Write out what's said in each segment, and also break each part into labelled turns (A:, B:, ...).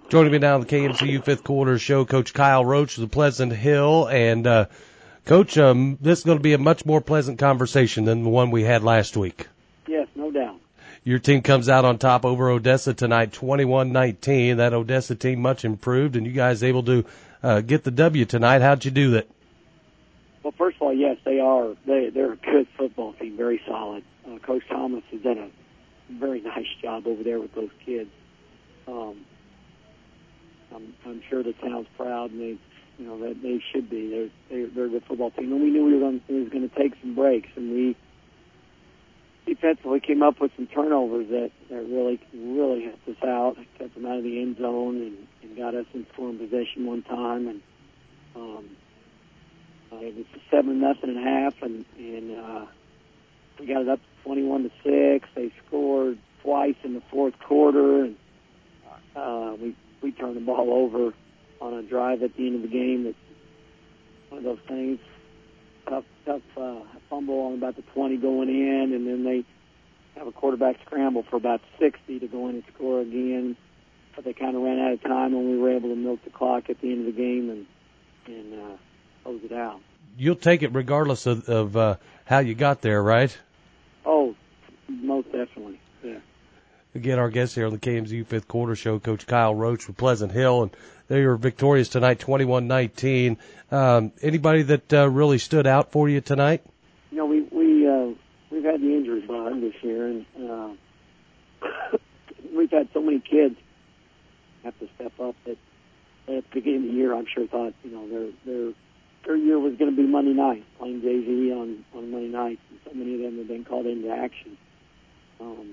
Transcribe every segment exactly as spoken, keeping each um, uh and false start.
A: Joining me now on the K M C U fifth quarter show, Coach Kyle Roach of the Pleasant Hill. And, uh, Coach, um, this is going to be a much more pleasant conversation than the one we had last week.
B: Yes, no doubt.
A: Your team comes out on top over Odessa tonight, twenty-one nineteen. That Odessa team much improved, and you guys able to uh, get the W tonight. How'd you do that?
B: Well, first of all, yes, they are. They, they're a good football team, very solid. Uh, Coach Thomas has done a very nice job over there with those kids. Um, I'm, I'm sure the town's proud, and they, you know, that they should be. They're they're, they're a good football team, and we knew we were going, we was going to take some breaks, and we defensively came up with some turnovers that, that really really helped us out. Kept them out of the end zone and, and got us in scoring possession one time, and um, uh, it was seven nothing and a half, and and uh, we got it up to twenty-one to six. They scored twice in the fourth quarter, and uh, we. We turned the ball over on a drive at the end of the game. That's one of those things. Tough, tough uh, fumble on about the twenty going in, and then they have a quarterback scramble for about sixty to go in and score again. But they kind of ran out of time, and we were able to milk the clock at the end of the game and and uh, close it out.
A: You'll take it regardless of, of uh, how you got there, right?
B: Oh, most definitely, yeah.
A: Again, our guest here on the K M Z U fifth quarter show, Coach Kyle Roach with Pleasant Hill, and they were victorious tonight, twenty-one nineteen. Um, anybody that uh, really stood out for you tonight?
B: You know, we we uh, we've had the injury bug this year, and uh, we've had so many kids have to step up that at the beginning of the year, I'm sure thought you know their their their year was going to be Monday night, playing J V on on Monday nights, and so many of them have been called into action. Um,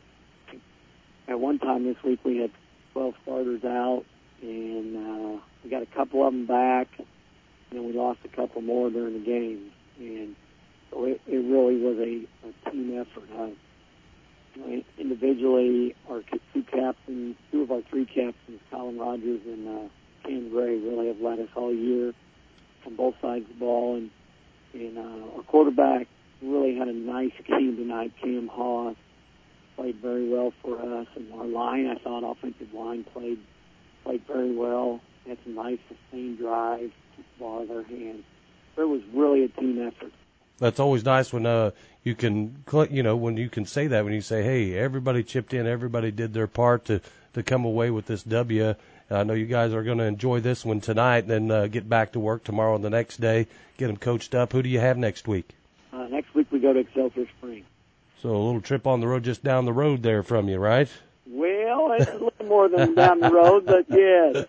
B: At one time this week, we had twelve starters out, and uh, we got a couple of them back, and then we lost a couple more during the game. And so it, it really was a, a team effort. Uh, you know, individually, our two captains, two of our three captains, Colin Rogers and uh, Cam Gray, really have led us all year on both sides of the ball. And, and uh, our quarterback really had a nice game tonight, Cam Haas. Played very well for us, and our line, I thought, offensive line played played very well. Had some nice sustained drives, keep the ball in their hands. But it was really a team effort.
A: That's always nice when uh, you can, you know, when you can say that, when you say, hey, everybody chipped in, everybody did their part to, to come away with this W. I know you guys are going to enjoy this one tonight, and then uh, get back to work tomorrow and the next day, get them coached up. Who do you have next week?
B: Uh, next week we go to Excelsior Springs.
A: So a little trip on the road just down the road there from you, right?
B: Well, it's a little more than down the road, but yes.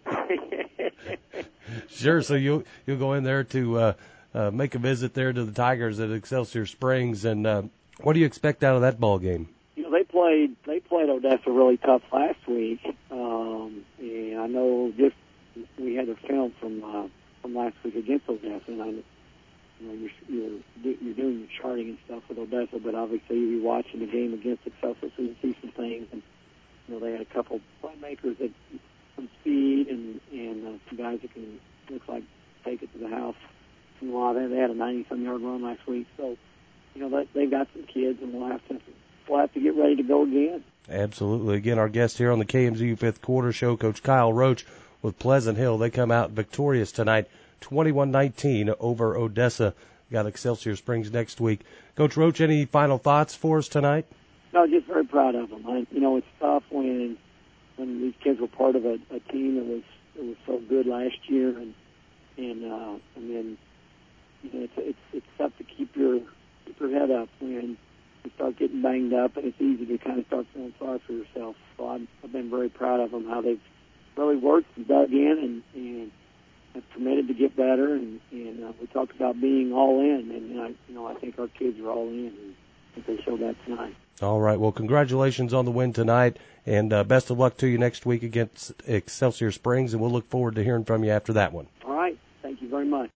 A: Sure, so you'll, you'll go in there to uh, uh, make a visit there to the Tigers at Excelsior Springs, and uh, what do you expect out of that ball game?
B: You know, they played they played Odessa really tough last week, um, and I know just we had a film from uh, from last week against Odessa, and I You know, you're, you're, you're doing your charting and stuff with Odessa, but obviously you'll be watching the game against Excelsior, so you see some things. And, you know, they had a couple playmakers that some speed and, and uh, some guys that can, looks like, take it to the house. And a lot of them, they had a ninety-some yard run last week. So, you know, that, they've got some kids, and we'll have to we'll have to get ready to go again.
A: Absolutely. Again, our guest here on the K M Z U fifth quarter show, Coach Kyle Roach with Pleasant Hill. They come out victorious tonight, twenty-one nineteen over Odessa. Got Excelsior Springs next week. Coach Roach, any final thoughts for us tonight?
B: No, just very proud of them. I, you know, it's tough when when these kids were part of a, a team that was that was so good last year, and and uh, and then you know it's it's it's tough to keep your keep your head up when you start getting banged up, and it's easy to kind of start feeling sorry for yourself. So I've, I've been very proud of them, how they've really worked and dug in and and have committed to get better, and, and uh, we talked about being all in, and I, you know I think our kids are all in, and I think they showed that tonight.
A: All right. Well, congratulations on the win tonight, and uh, best of luck to you next week against Excelsior Springs, and we'll look forward to hearing from you after that one.
B: All right. Thank you very much.